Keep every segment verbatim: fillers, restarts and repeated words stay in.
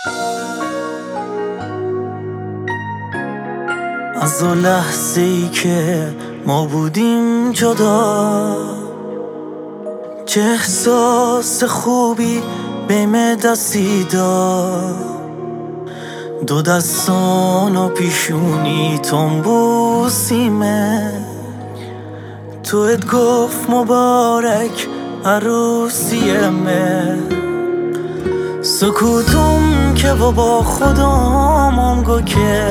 از اون لحظه ای که ما بودیم جدا، چه احساس خوبی بهم دستی داد. دو دستان و پیشونی تون بوسیمه، توت گفت مبارک عروسیمه. سکوتم که با خودم گو که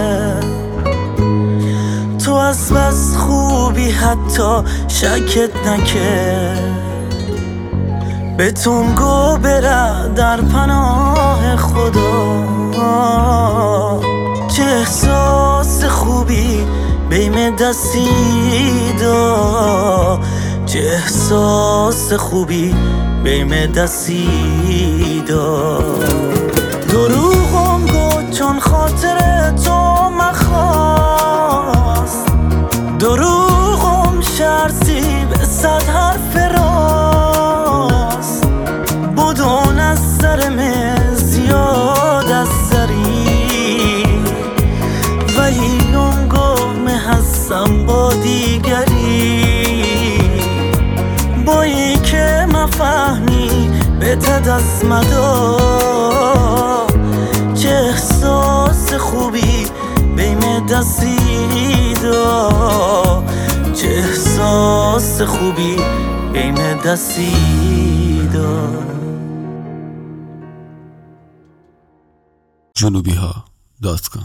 تو از بس خوبی حتی شکت نکرد. به تون گو بره در پناه خدا، چه احساس خوبی بهم دستی داد. چه احساس خوبی بهم دستی داد. دروغم گو چون خاطر تو مخواست، دروغم شرطی به صد حرف راست. بدون از سرم زیاد از سری، ولی اون گم هستم با دیگری. با ای که مفهمی بهت دست مدا، چه احساس خوبی بهم دستی داد. چه احساس خوبی بهم دستی داد. جنوبی ها دات کام